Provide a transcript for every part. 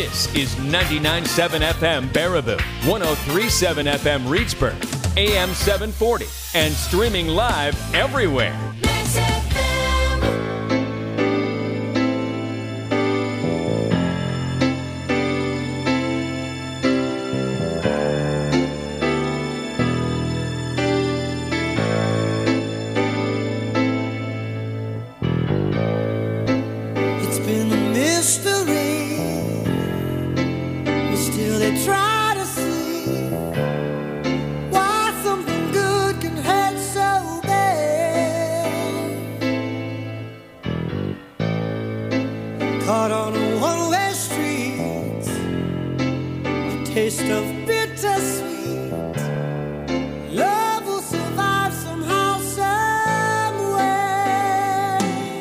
This is 99.7 FM Baraboo, 103.7 FM Reedsburg, AM 740, and streaming live everywhere. It's been a mystery, but still they try to see why something good can hurt so bad. Caught on a one-way street, a taste of bittersweet. Love will survive somehow, some way.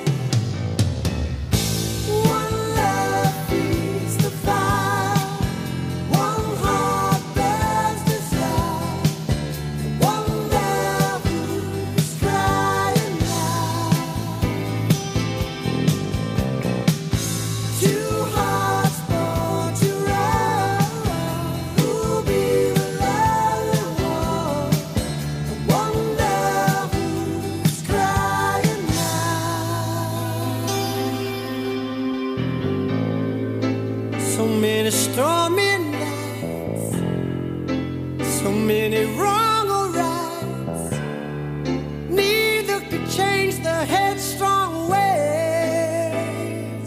One love feeds the fire, one heart bears desire, one love who's crying now. Two hearts born to run, who'll be the lonely one? One love who's crying now. So many stormy nights, so many wrong or rights. Neither could change the headstrong ways.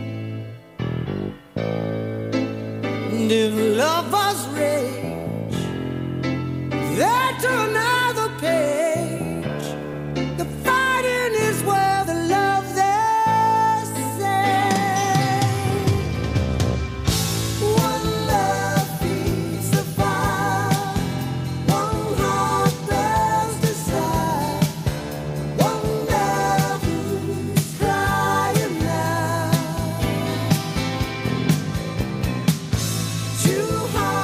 And if lovers rage, they're to another page. The fighting is where the love they say. One love feeds the fire, one heart bears desire, one love who's crying now. Two hearts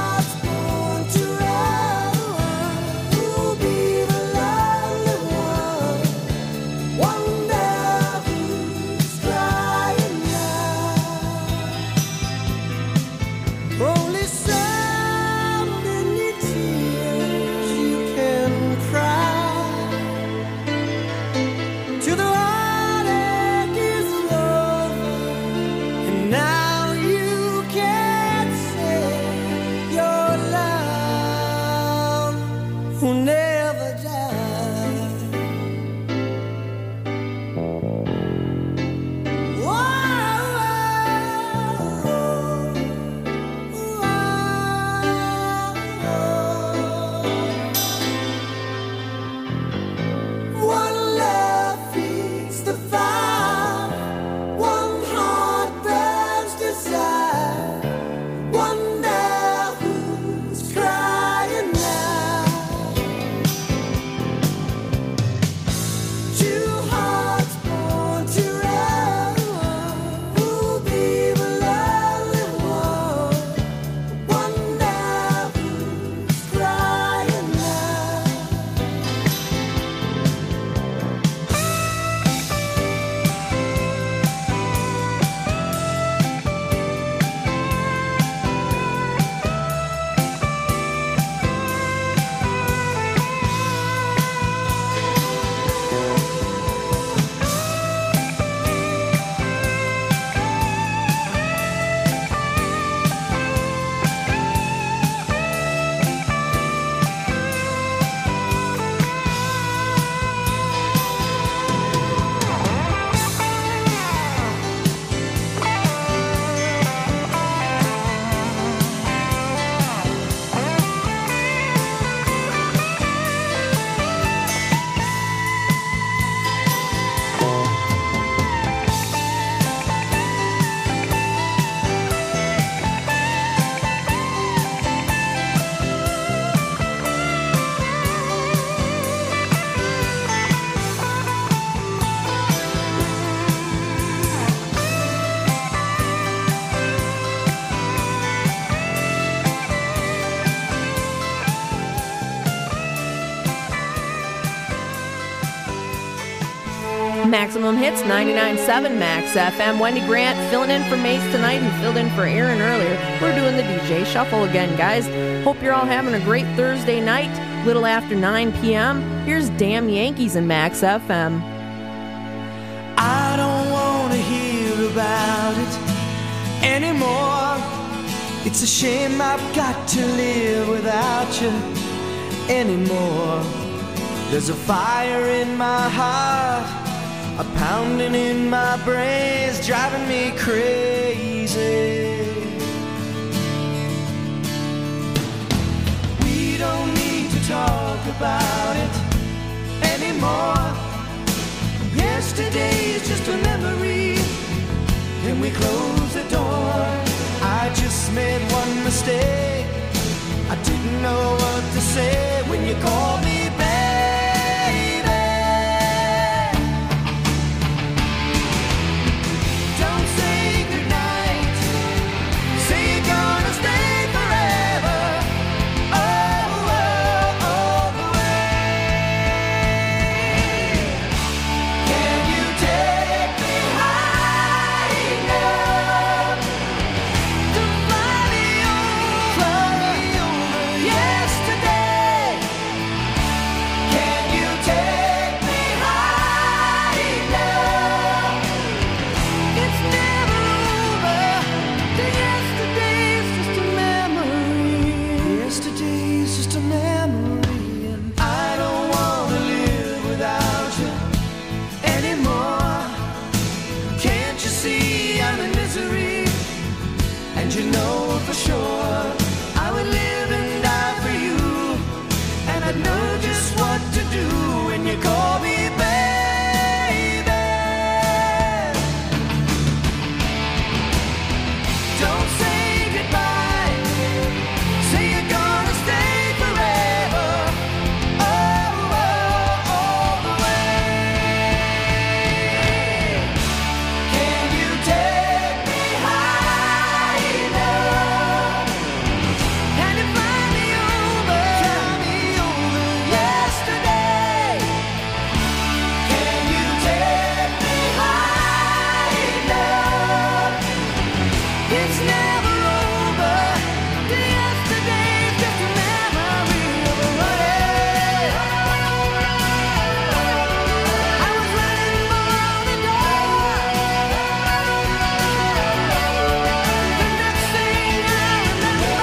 Maximum Hits 99.7 Max FM. Wendy Grant filling in for Mace tonight, who filled in for Aaron earlier. We're doing the DJ Shuffle again, guys. Hope you're all having a great Thursday night. Little after 9 p.m. Here's Damn Yankees and Max FM. I don't want to hear about it anymore. It's a shame I've got to live without you anymore. There's a fire in my heart, a pounding in my brains, driving me crazy. We don't need to talk about it anymore. Yesterday's just a memory, and we close the door. I just made one mistake. I didn't know what to say when you called me baby. Don't say goodnight. Say you're gonna stay forever. Oh, all the way. Can you take me high enough to fly me over yesterday? Can you take me high enough? It's never over. The yesterday's just a memory. Yesterday's just a memory, and I don't wanna live without you anymore. Can't you see I'm in misery? And you know for sure I would live and die for you, and I'd know just what to do when you call me baby. Don't say goodbye. Say you're gonna stay forever. Oh, all the way. Can you take me high enough? Can you fly me over yesterday? Can you take me high enough? It's never over. The yesterday's just a memory of a running. I was running for the door. The next thing I remember,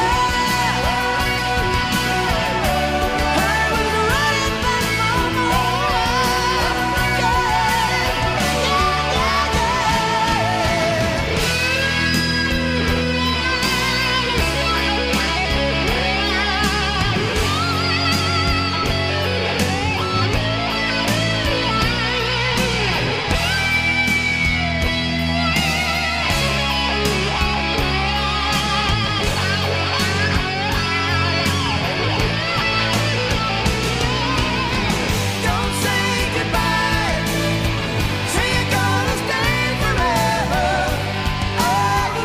I was running back for more. Don't say goodbye. Say you're gonna stay forever. All the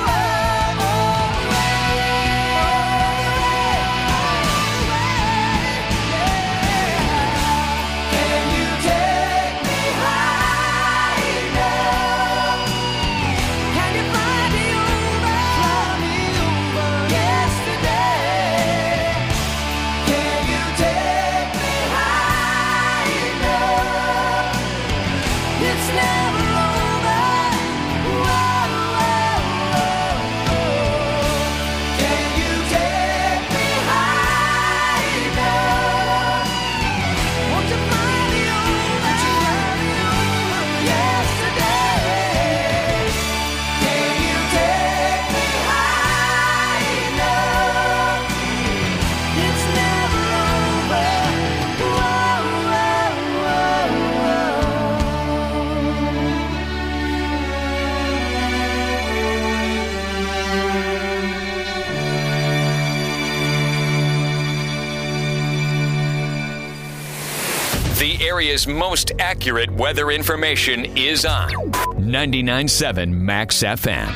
way. Can you take me high enough? Can you fly me over yesterday? Can you take me high enough? It's never over. Can you take me high enough? Won't you fly me over yesterday? Can you take me high enough? It's never over. The area's most accurate weather information is on 99.7 Max FM.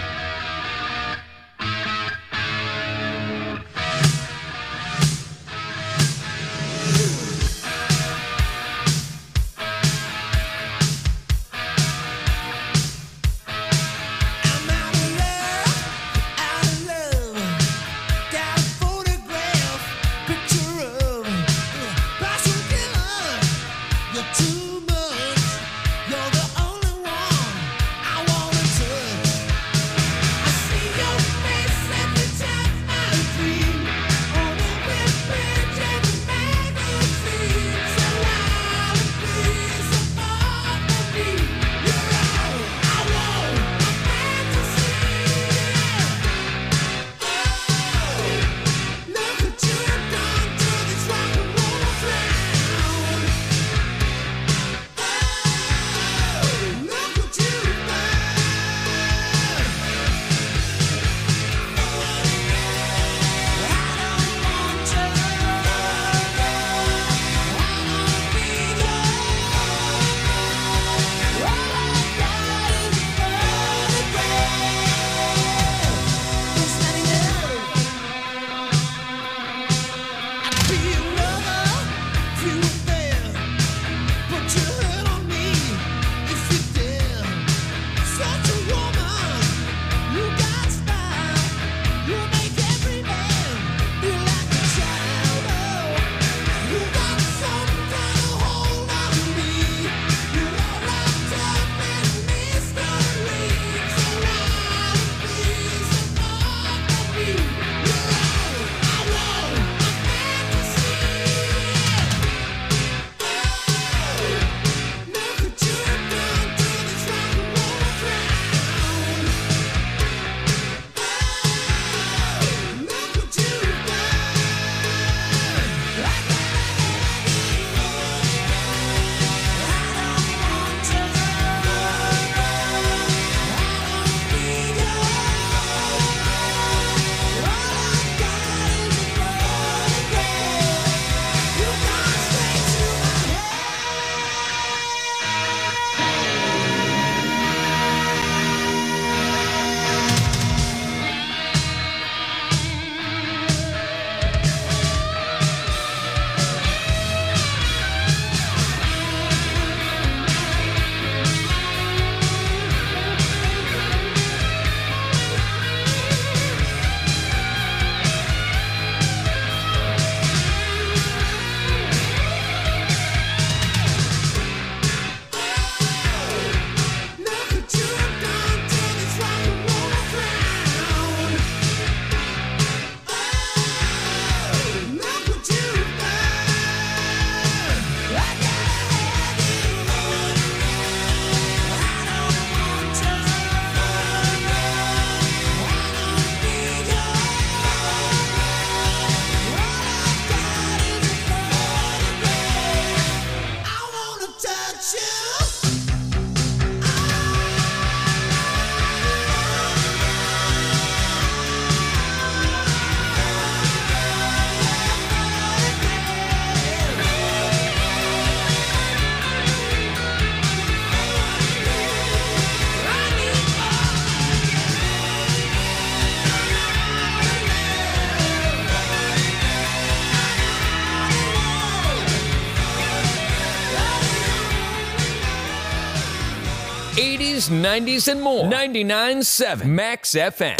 80s, 90s, and more. 99.7 Max FM.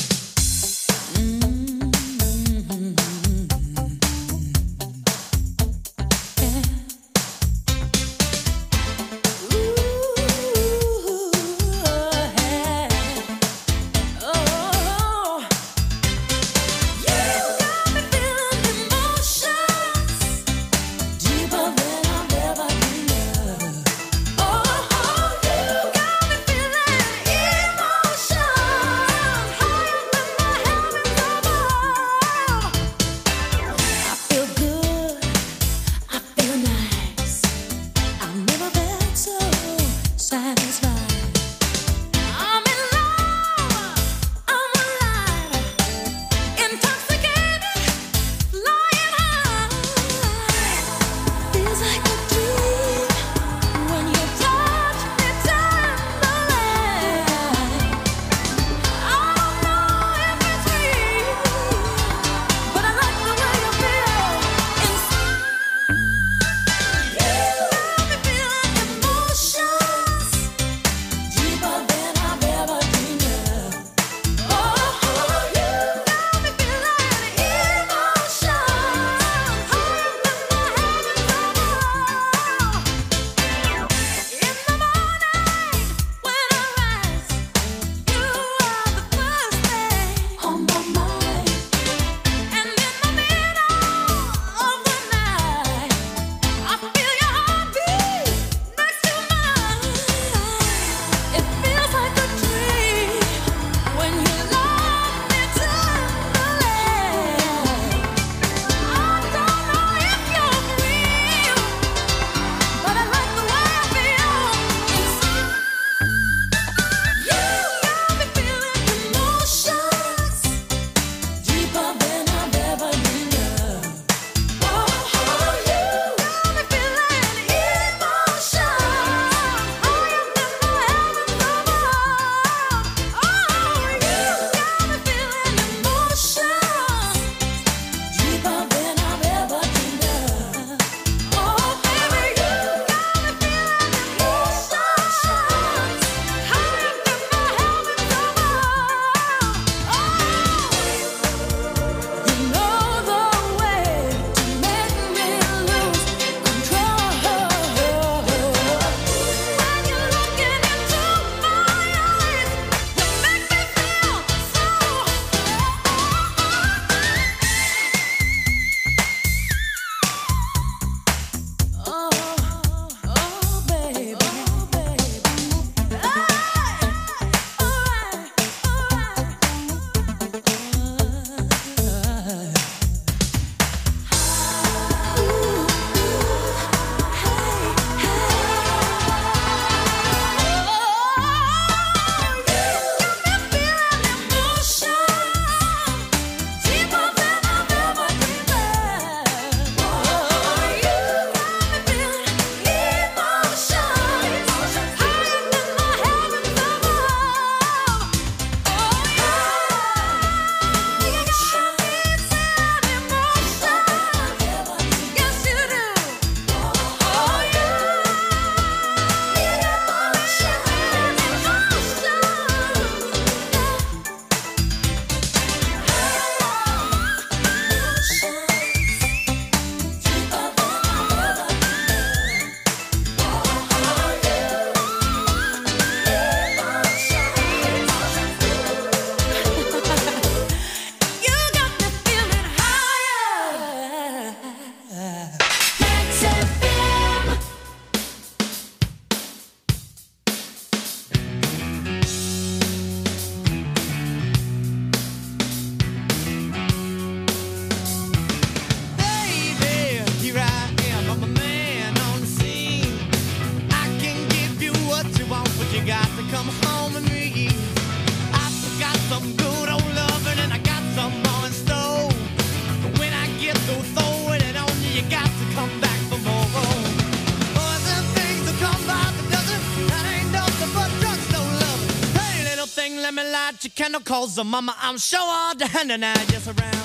light your candle, calls the mama. I'm sure all the hand and I just around.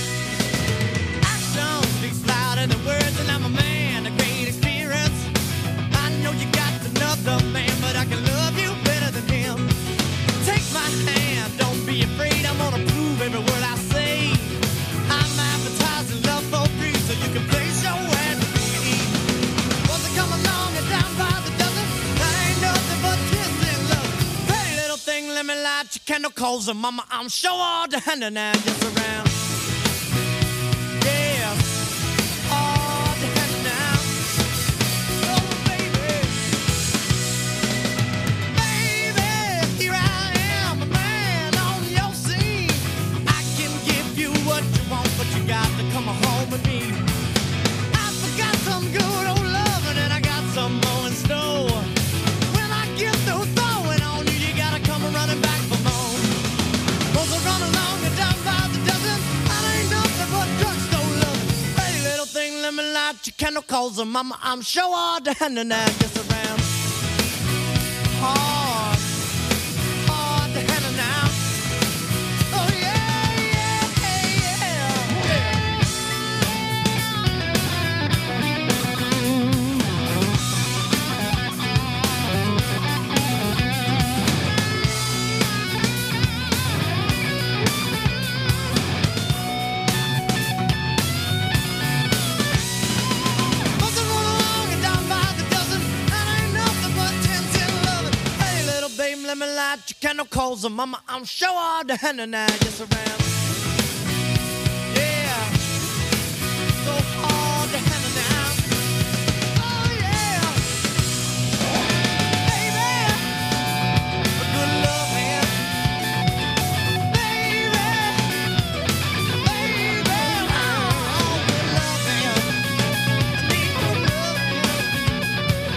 Action speaks louder than words, and I'm a man of great experience. candle calls her mama. I'm sure all the hand and just around. Yeah, all the hand now. Oh, baby. Baby, here I am, a man on your scene. I can give you what you want, but you got to come home with me. I forgot some good old loving and I got some more in store. When I get through throwing on you, you gotta come running back for more. Those are run along and down by the dozen. That ain't nothing but drugstore love. Hey, little thing, let me light your candle, calls her mama. I'm sure all the hand and I gets around. Hard, hard the hand and now. Oh yeah, yeah, yeah. Buzzing run along and down by the dozen. That ain't nothing but 10-11. Hey, little babe, let me light your candle, calls her mama. I'm sure all the hand and I just around. Yeah, so hard to handle now. Oh yeah, baby, a good love hand. Baby, oh, good love hand. I need good love hand.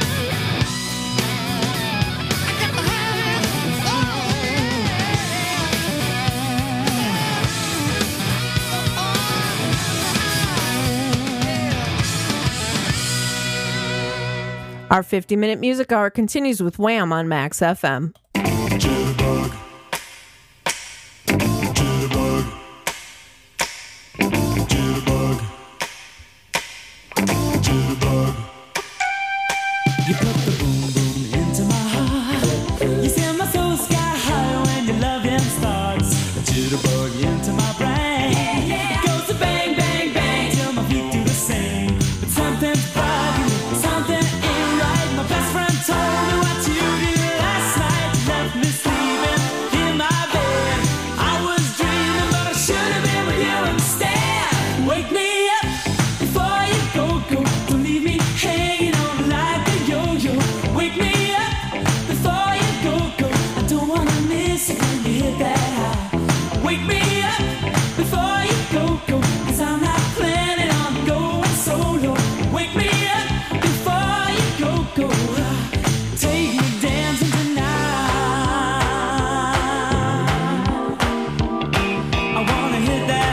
I got to have it. Oh yeah. Our 50-minute music hour continues with Wham on Max FM. Jitterbug. Jitterbug. Jitterbug. Jitterbug. You put the boom boom into my heart. You send my soul sky high when your loving starts. A jitterbug into my brain. It goes to bang bang bang till my feet do the same. But something's bugging, something ain't right. My best friend told me what you did last night. You left me sleeping in my bed. I was dreaming, but I should have been with you instead. Wake me up before you go. Don't leave me hanging on like a yo-yo. Wake me up before you go. I don't wanna miss it when you hit that high. Wake me up before you go. 'Cause I'm not planning on going solo. Wake me up before you go. Take me dancing tonight. I wanna hit that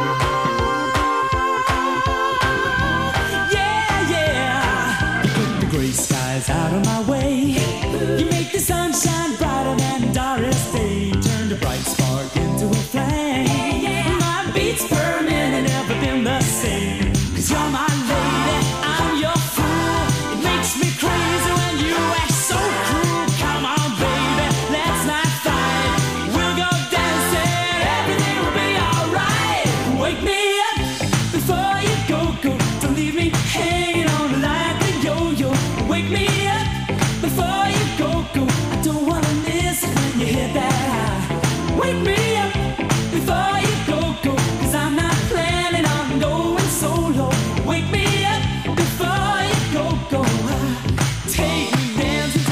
high. Yeah, yeah. You put the gray skies out of my way. You make the sunshine brighter than Doris Day. Turn the bright spark into a flame. My beats per minute never been the same. 'Cause you're my lady, I'm your fool. It makes me crazy when you act so cruel. Come on, baby, let's not fight. We'll go dancing, everything will be alright. Wake me up before you go. Don't leave me hanging on like a yo-yo. Wake me up before you go. I don't wanna miss it when you hit that high. Wake me up before you go. 'Cause I'm not planning on going solo. Wake me up before you go. Take me dancing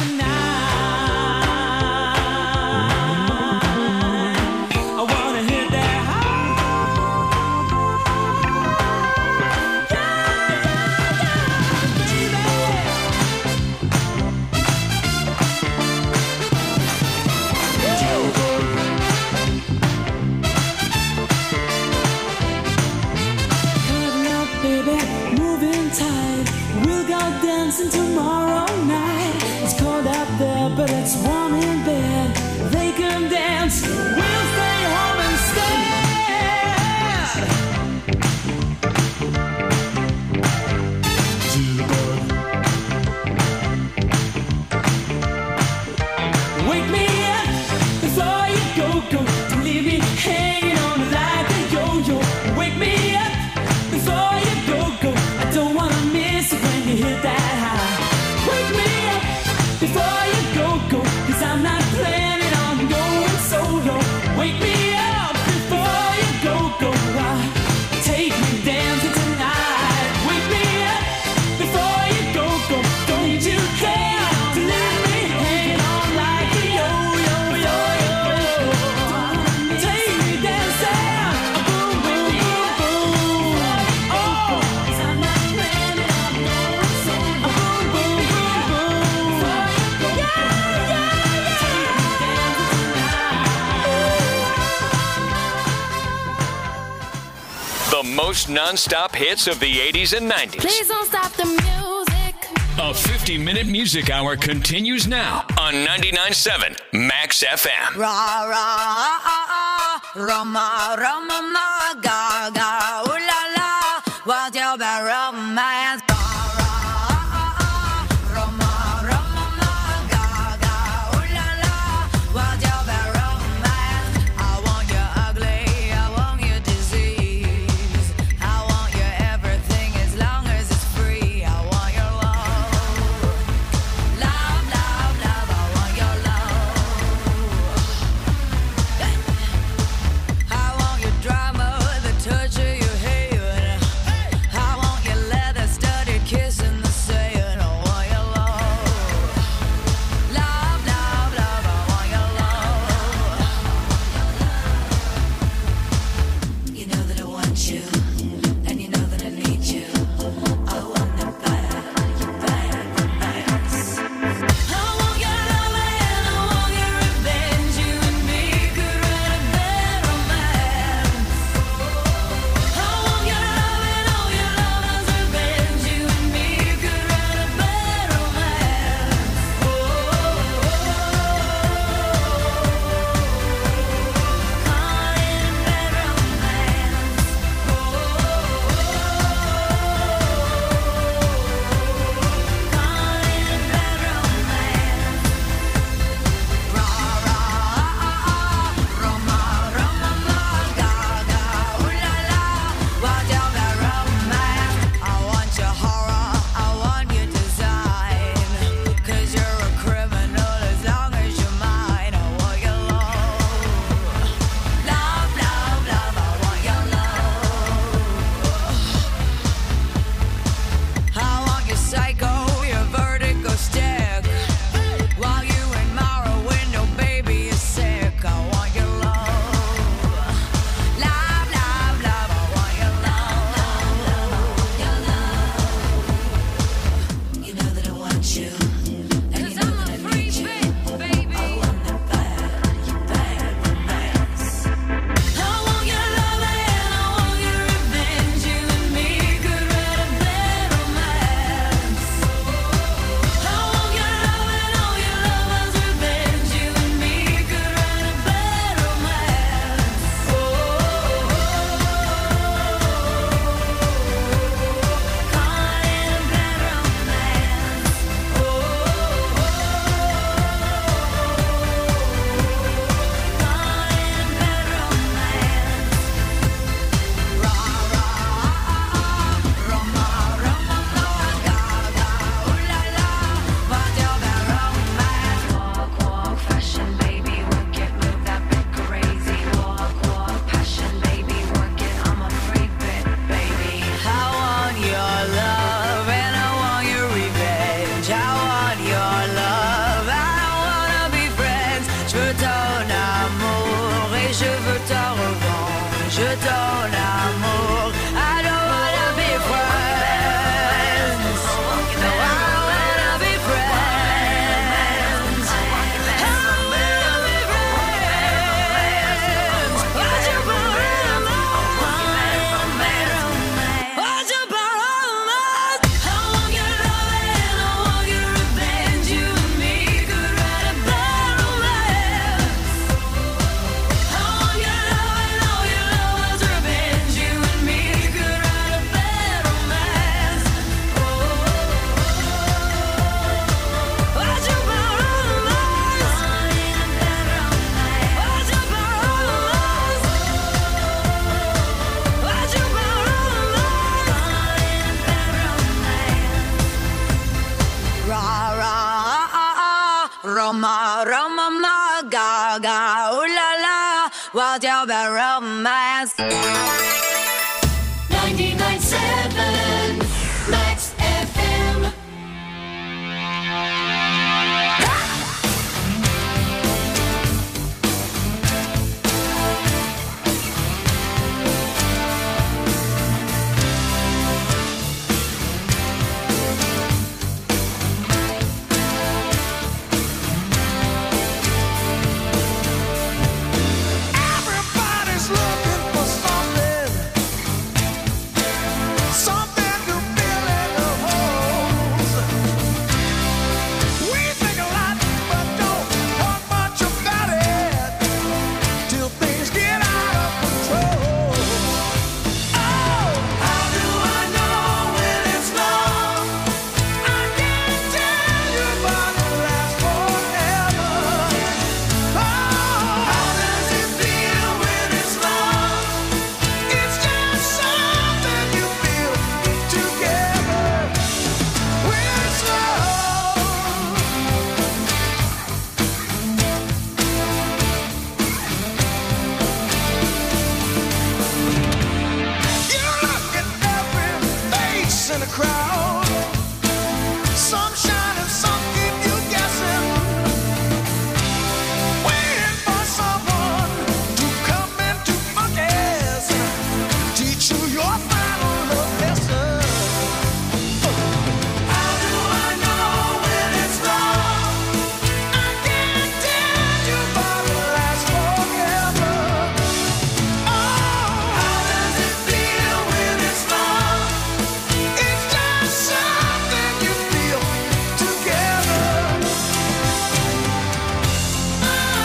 tonight. I wanna hit that high. Yeah, yeah, yeah, baby. Wake me up before you go. Take me dancing tonight. Wake me up before you go. Don't you care to leave me hanging on like a yo-yo. Take me dancing. Boom, boom, boom, boom. Oh, I'm not ready. Boom, boom, boom, boom. The most non-stop hits of the 80s and 90s. Please don't stop the music. A 50-minute music hour continues now on 99.7 Max FM. Ra ra Roma Roma ma ga ga ooh la la, what's your bad romance? Ra ra Roma Roma ma ga ga ooh la la, what's your bad romance? I want you ugly, I want you disease, I want you everything as long as it's free. I want your love, love, love, love. I want your love. I want your drama, the touch of your hair. I want your leather-studded kiss in the sand. I want your love, love, love, love. I want your love. You know that I want you, and you know that I need you. I want it bad, bad, bad. I want your love and I want your revenge. You and me could write a bad romance. I want your love and all your lovers' revenge. You and me could write a bad romance. Call it a bad Psycho, your vertigo stick. While you admire a window, baby, you're sick. I want your love, love, love, love. I want your love, you know that I want you, and you know that I need you. Baby. I want that bad, bad romance. I want your love and I want your revenge. You and me could write a bad romance. I want your love and all your lovers' revenge. You and me could write a bad romance. Call it a bad Fashion, baby, work it, move that bit crazy. Walk, passion, baby, work it. I'm a freak bit, baby. I want your love and I want your revenge. I want your love, I wanna be friends. Je veux ton amour et je veux ta revanche. Je ton amour, I don't wanna be friends. No, I wanna be friends. I wanna be friends. Why'd you put it on my romance? Why'd you put it on my- I want your love and I want your revenge. You and me could write a bad romance. I want your love and all your lovers' revenge. You and me Want your bad romance. 99.7 Max FM. Everybody's looking for something, something to fill in the holes. We think a lot, but don't talk much about it till things get out of control. Oh, how do I know when it's love? I can't tell you, but it lasts forever. Oh, how does it feel when it's love? It's just something you feel together when it's love. You look at every face in the crowd. Some shine and some keep you guessing, waiting for someone to come in to focus, teach you your final love lesson. How do I know when it's love? I can't tell you, but it lasts forever. Oh, how does it feel when it's love? It's just something you feel together. Oh,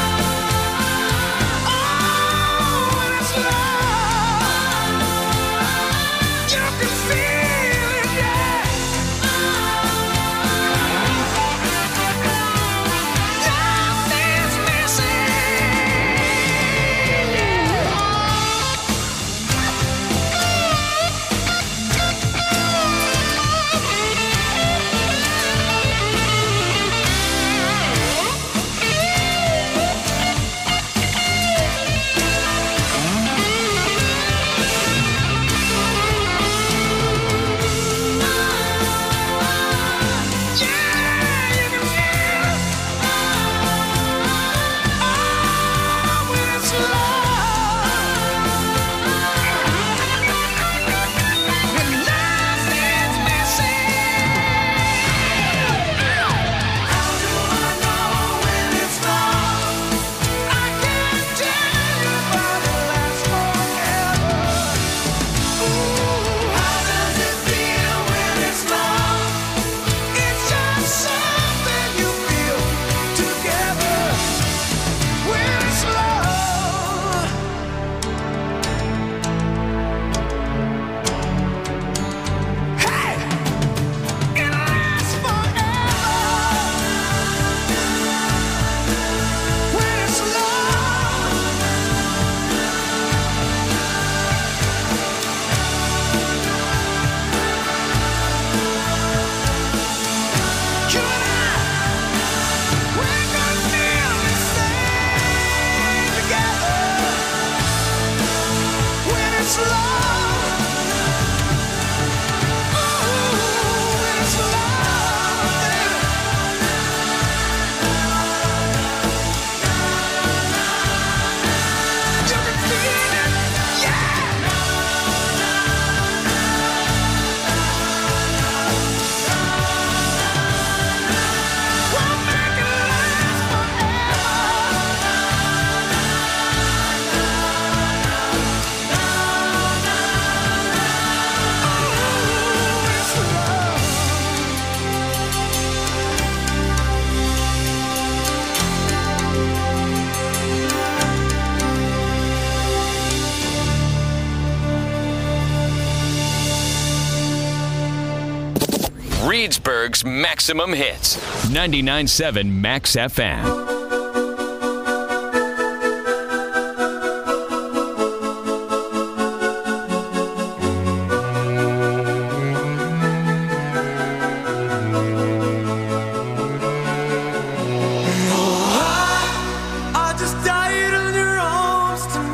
when it's love, you can feel it, yeah. Nothing's Reedsburg's maximum hits. 99.7 Max FM. I just died in your arms tonight.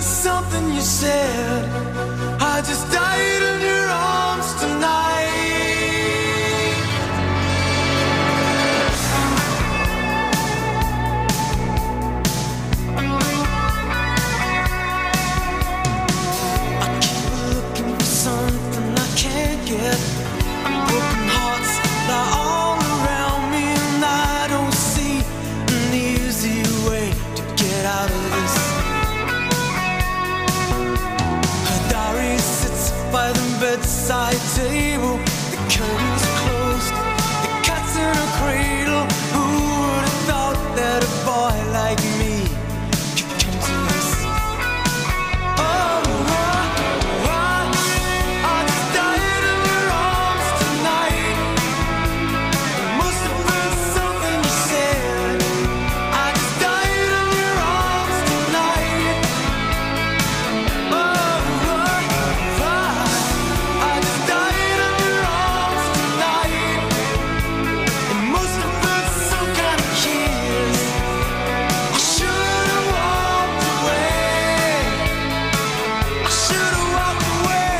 something you said. I just died in your arms tonight. I keep looking for something I can't get. Broken hearts lie all around me, and I don't see an easy way to get out of this. Her diary sits by the bedside table. The curtains are closed, the cat's in a cradle. Who would have thought that a boy like me could come to this? Oh, I just died in your arms tonight. It must have been something you said. I just died in your arms tonight. Oh, I just died in your arms tonight. It must have been some kind of kiss. I should have walked away. I should have walked away.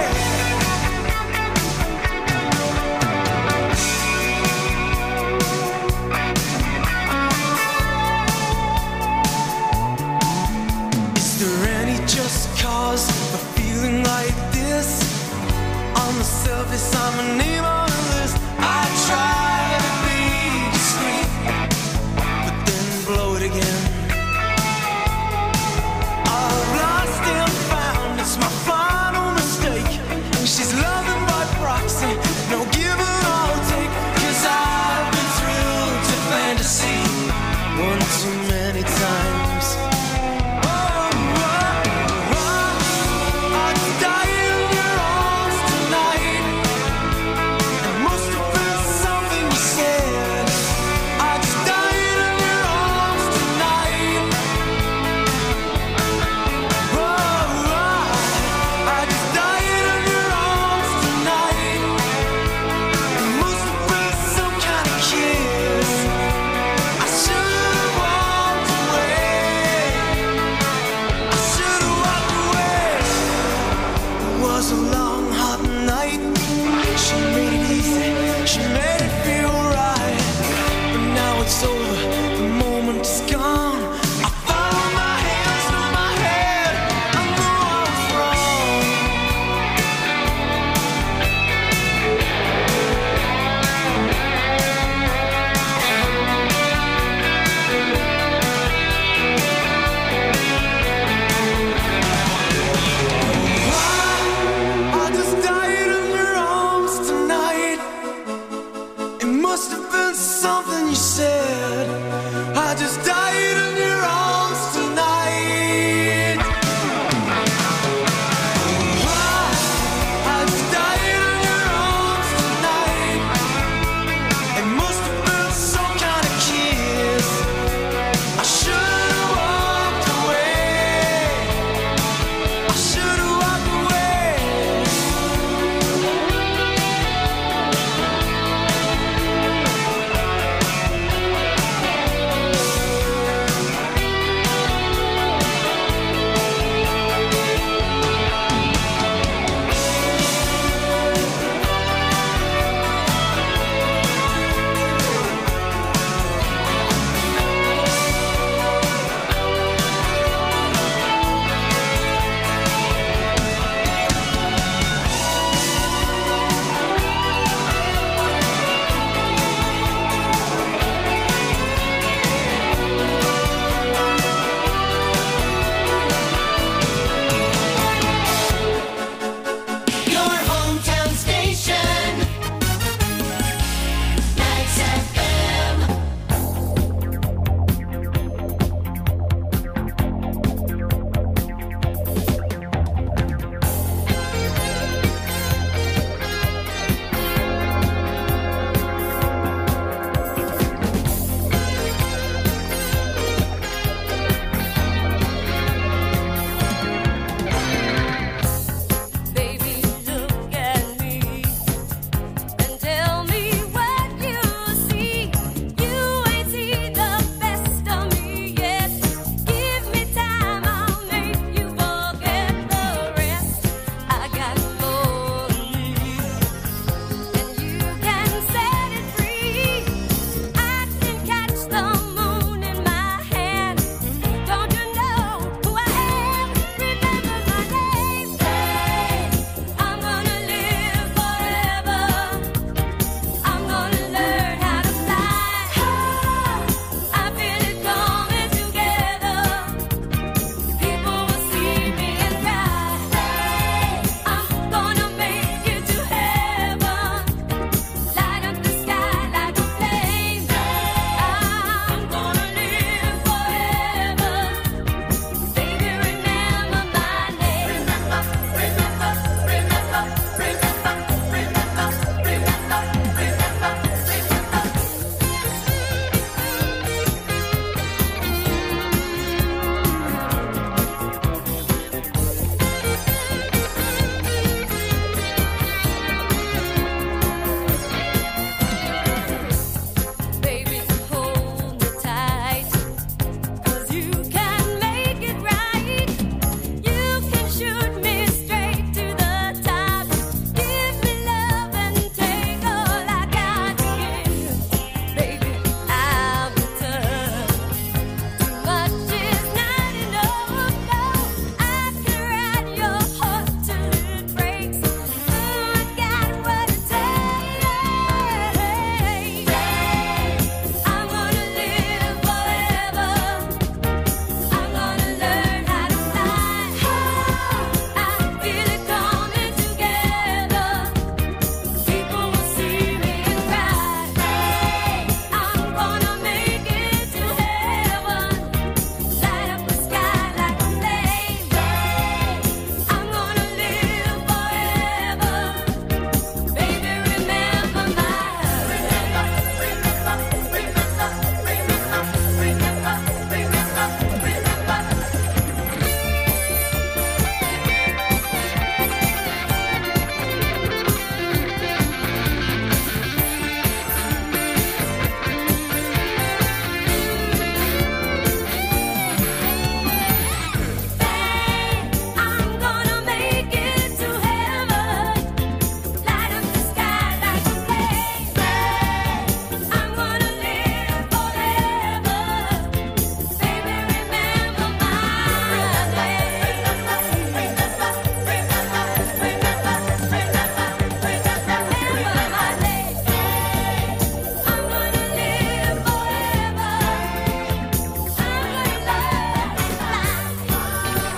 Is there any just cause for feeling like this? On the surface, I'm a name on a list. I try to be discreet, but then blow it again. I've lost and found, it's my final mistake. She's loving by proxy, no give and I'll take. 'Cause I've been thrilled to fantasy one too many times. I just died in your arms tonight.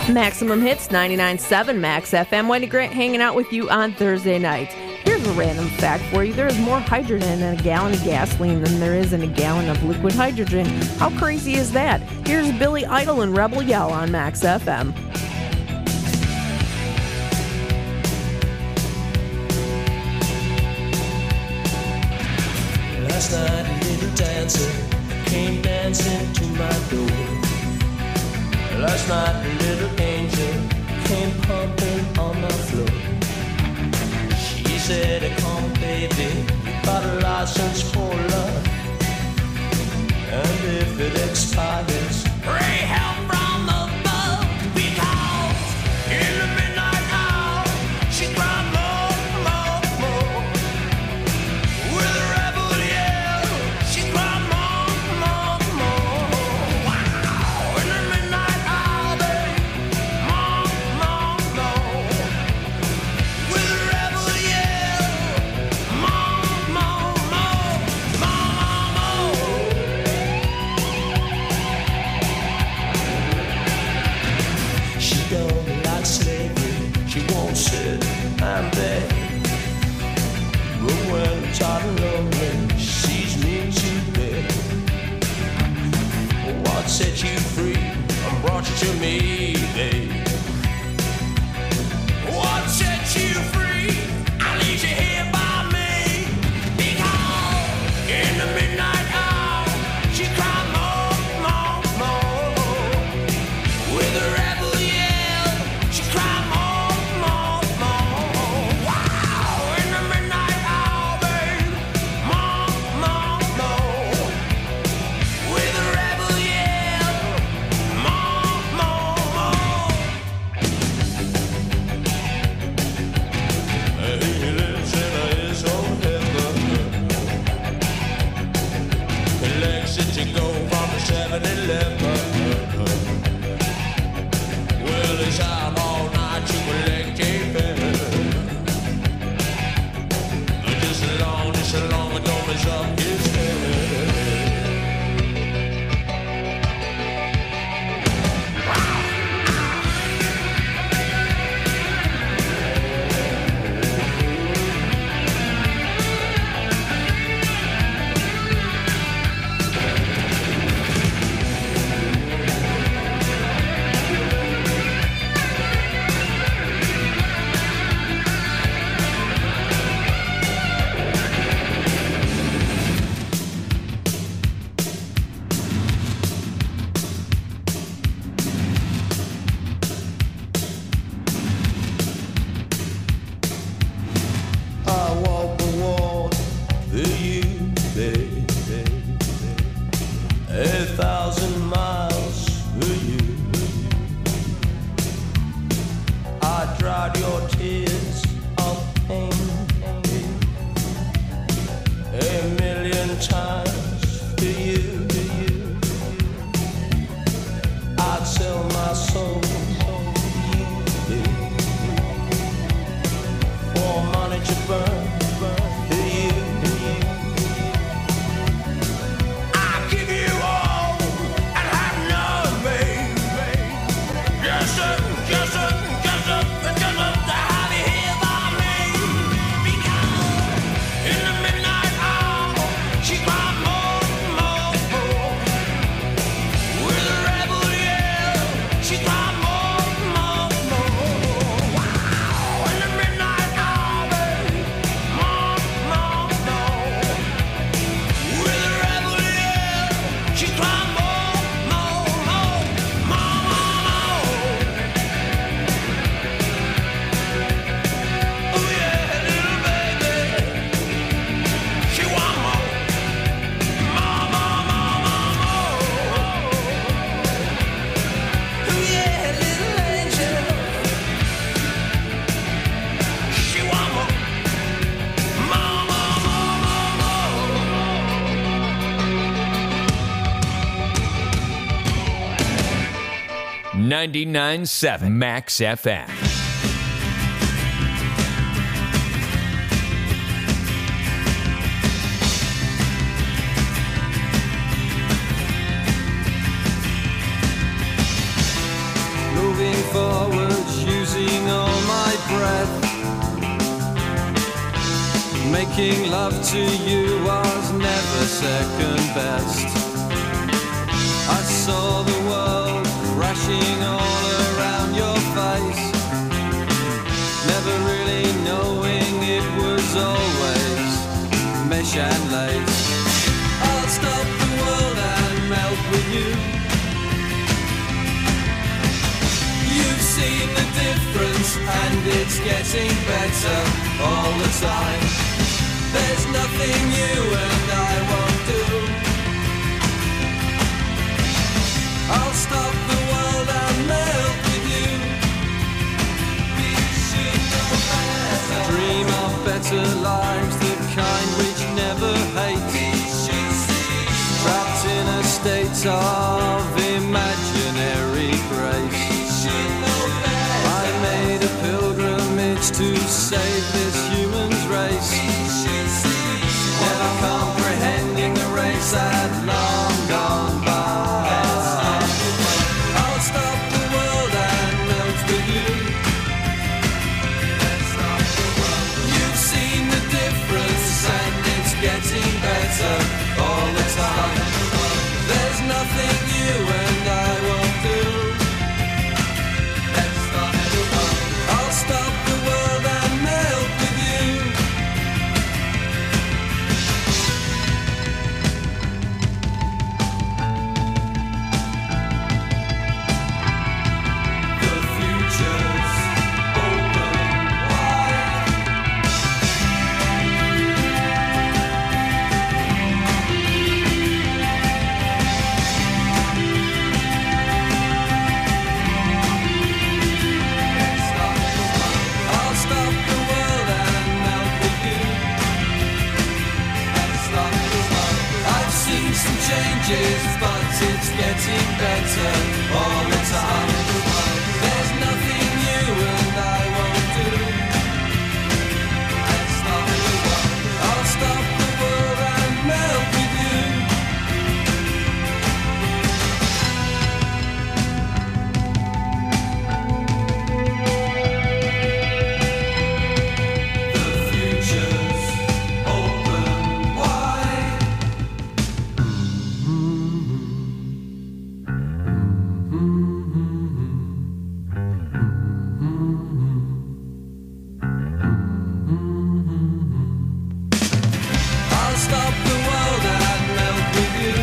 Maximum Hits 99.7 Max FM. Wendy Grant hanging out with you on Thursday nights. Here's a random fact for you. There is more hydrogen in a gallon of gasoline than there is in a gallon of liquid hydrogen. How crazy is that? Here's Billy Idol and Rebel Yell on Max FM. Last night a little dancer came dancing to my door. Last night a little angel came pumping on my floor. She said, come baby, you got a license for love, and if it expires, pray help from above. Because in the midnight hour she cried more, more, more. With a rebel yell she cried more, more, more. Wow. In the midnight hour, babe, more, more, more. With a rebel yell, more, more, more, more, more. She don't like slavery, she won't sit and beg. But when I'm tired and lonely, she sees me today. What set you free and brought you to me, babe? What set you free? I leave you here by me. Because in the midnight hour, she cried more, more, more. With a rebel yell, she cried more, more, more. Wow, in the midnight hour, babe, more, more, more. With a rebel yell, more, more, more. He lives in his own heaven. He likes it to go from the 7-Eleven. Well, he's out all night to collect a fare. Just as long as the dome is up his head. I walk the walk for you, baby. 1,000 miles for you. I dried your tears of pain 1,000,000 times for you. I'd sell my soul for money to burn for you. I'll give you all and have none, babe. Just to have you here by me. Because in the midnight hour, she cried more, more, more. With a rebel yell, she cried more, more, more. Wow, in the midnight hour, babe, more, more, more. With a rebel yell, she cried more, more, more, more, more. Oh yeah, little baby, she want more, more, more, more, more, more. Oh yeah, little angel, she want more, more, more, more, more, more. 99.7 Max FM. Looking for Making love to you was never second best. I saw the world crashing all around your face, never really knowing it was always mesh and lace. I'll stop the world and melt with you. You've seen the difference and it's getting better all the time. There's nothing you and I won't do. I'll stop the world and melt with you. We should know better. Dream of better lives, the kind which never hate. Trapped in a state of imaginary grace. I made a pilgrimage to save this human's race, never comprehending the race had long gone by. I'll stop the world and melt with you. You've seen the difference and it's getting better all the time. There's nothing you and I won't do. I'll stop the world and melt with you. The future's open wide. I'll stop the world and melt with you. I've seen some changes, but it's getting better all the time. There's nothing you and I won't do. I'll stop the world and melt with you. The future's open wide. I'll stop the world and melt with you.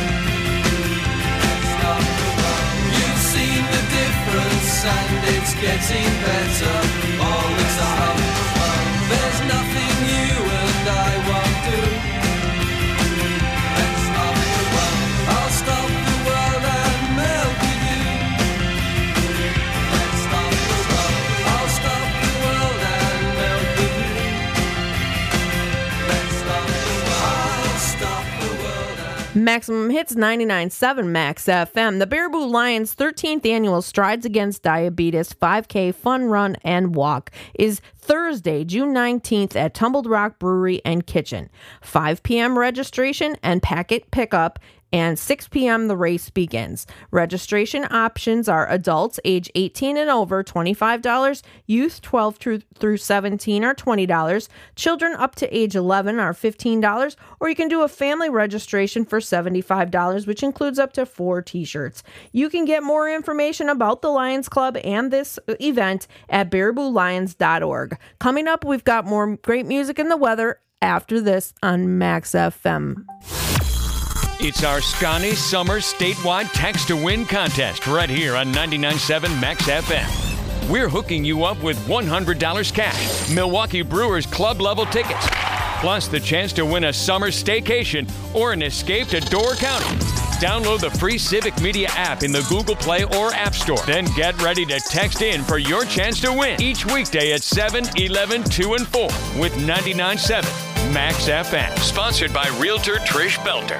You've seen the difference and it's getting better all the time. There's nothing you and I won't do. I'll stop the world and melt with you. I'll stop the world and melt with you. I'll stop the world and Maximum Hits 99.7 Max FM. The Baraboo Lions 13th annual Strides Against Diabetes 5K Fun Run and Walk is Thursday, June 19th at Tumbled Rock Brewery and Kitchen. 5 p.m. registration and packet pickup, and 6 p.m. the race begins. Registration options are adults age 18 and over, $25, youth 12 through 17 are $20, children up to age 11 are $15, or you can do a family registration for $75, which includes up to 4 t-shirts. You can get more information about the Lions Club and this event at BarabooLions.org. Coming up, we've got more great music and the weather after this on Max FM. It's our Scotty Summer statewide text to win contest right here on 99.7 Max FM. We're hooking you up with $100 cash, Milwaukee Brewers club level tickets, plus the chance to win a summer staycation or an escape to Door County. Download the free Civic Media app in the Google Play or App Store. Then get ready to text in for your chance to win each weekday at 7, 11, 2, and 4 with 99.7 Max FM. Sponsored by Realtor Trish Belter.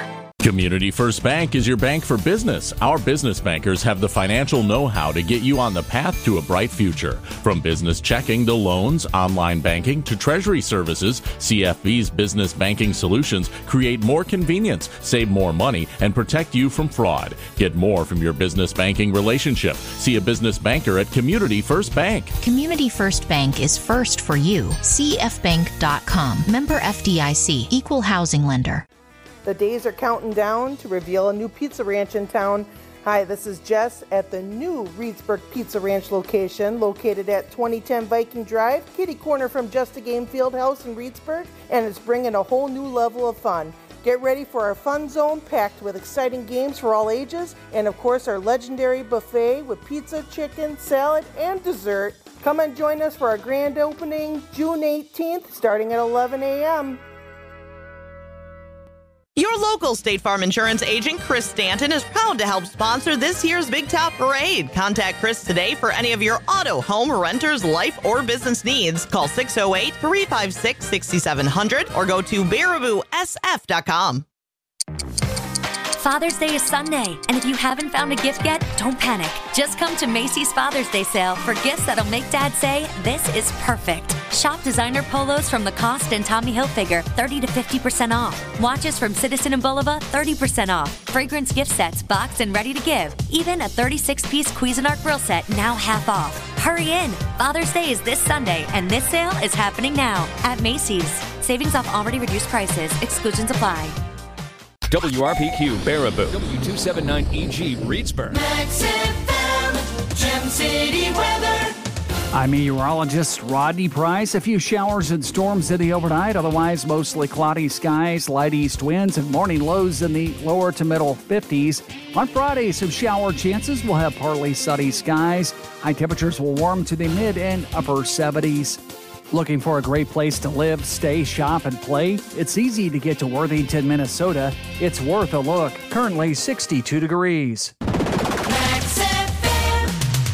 Community First Bank is your bank for business. Our business bankers have the financial know-how to get you on the path to a bright future. From business checking to loans, online banking to treasury services, CFB's business banking solutions create more convenience, save more money, and protect you from fraud. Get more from your business banking relationship. See a business banker at Community First Bank. Community First Bank is first for you. CFbank.com. Member FDIC. Equal housing lender. The days are counting down to reveal a new pizza ranch in town. Hi, this is Jess at the new Reedsburg Pizza Ranch location, located at 2010 Viking Drive, kitty corner from Just a Game Fieldhouse in Reedsburg, and it's bringing a whole new level of fun. Get ready for our fun zone packed with exciting games for all ages, and of course our legendary buffet with pizza, chicken, salad, and dessert. Come and join us for our grand opening June 18th, starting at 11 a.m. Your local State Farm Insurance agent, Chris Stanton, is proud to help sponsor this year's Big Top Parade. Contact Chris today for any of your auto, home, renters, life, or business needs. Call 608-356-6700 or go to BarabooSF.com. Father's Day is Sunday, and if you haven't found a gift yet, don't panic. Just come to Macy's Father's Day sale for gifts that'll make Dad say, this is perfect. Shop designer polos from Lacoste and Tommy Hilfiger, 30 to 50% off. Watches from Citizen and Bulova, 30% off. Fragrance gift sets, boxed and ready to give. Even a 36-piece Cuisinart grill set, now half off. Hurry in! Father's Day is this Sunday, and this sale is happening now at Macy's. Savings off already reduced prices. Exclusions apply. WRPQ Baraboo, W279EG Reedsburg. Max FM, Gem City weather. I'm meteorologist Rodney Price. A few showers and storms in the overnight. Otherwise, mostly cloudy skies, light east winds, and morning lows in the lower to middle 50s. On Friday, some shower chances. We'll have partly sunny skies. High temperatures will warm to the mid and upper 70s. Looking for a great place to live, stay, shop, and play? It's easy to get to Worthington, Minnesota. It's worth a look. Currently 62 degrees. Max FM.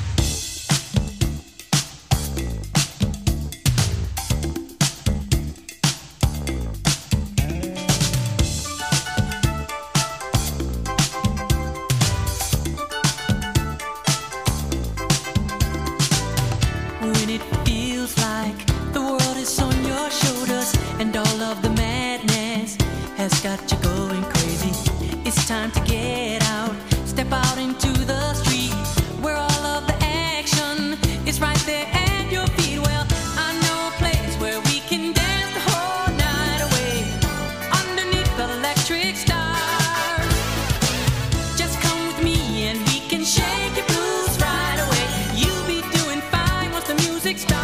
When it feels like the world is on your shoulders and all of the madness has got you going crazy, it's time to get out, step out into the street where all of the action is right there at your feet. Well, I know a place where we can dance the whole night away underneath the electric stars. Just come with me and we can shake your blues right away. You'll be doing fine once the music starts.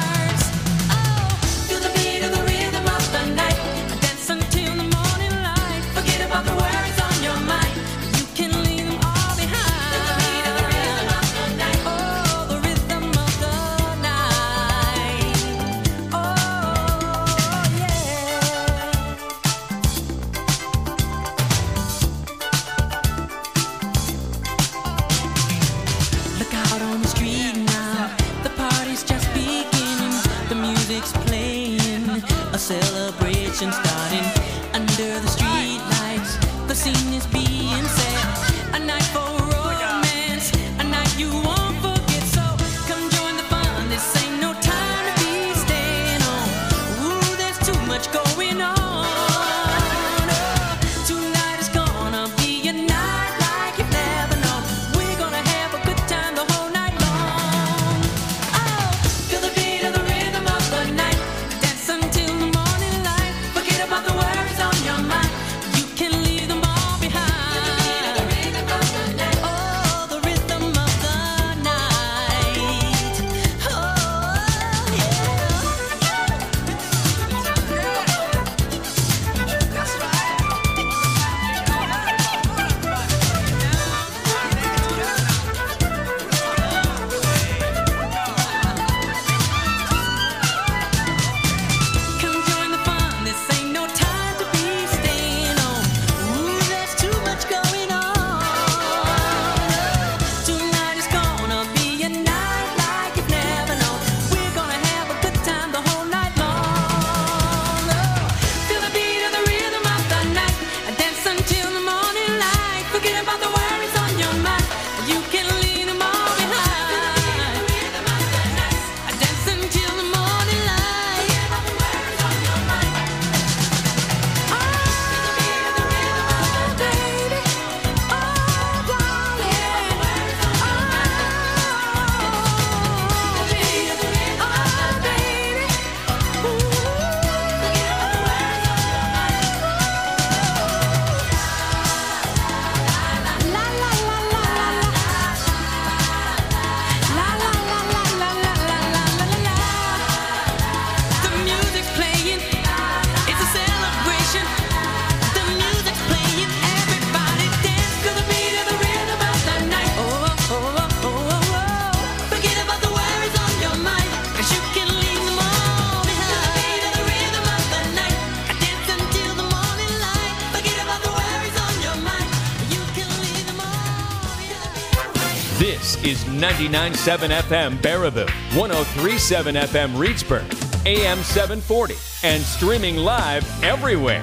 Feel the beat of the rhythm of the night. Dance until the morning light. Forget about the worries on your mind. You can leave them all behind. Feel the beat of the rhythm of the night. Oh, the rhythm of the night. Oh, yeah. Look out on the street now. The party's just beginning. The music's playing. A celebration starting under the street lights. The scene is being set. A night for romance. A night you won't forget. So come join the fun. This ain't no time to be staying home. Ooh, there's too much going on. Oh, tonight is gonna be a night like you've never known. We're gonna have a good time the whole night long. Oh, feel the beat of the rhythm of the night. Dance until the morning light. Forget about the worries on your mind. You can leave them all behind. This is 99.7 FM Baraboo, 103.7 FM Reedsburg, AM 740, and streaming live everywhere.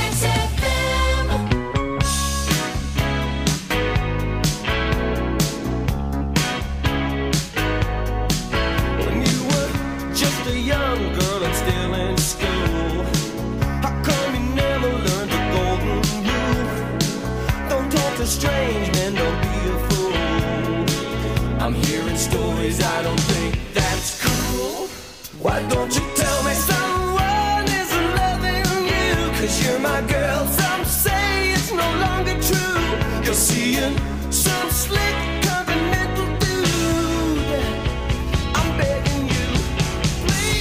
When you were just a young girl and still in school, how come you never learned the golden rule? Don't talk to strange men, don't be a fool. I'm hearing stories, I don't think that's cool. Why don't you tell me so?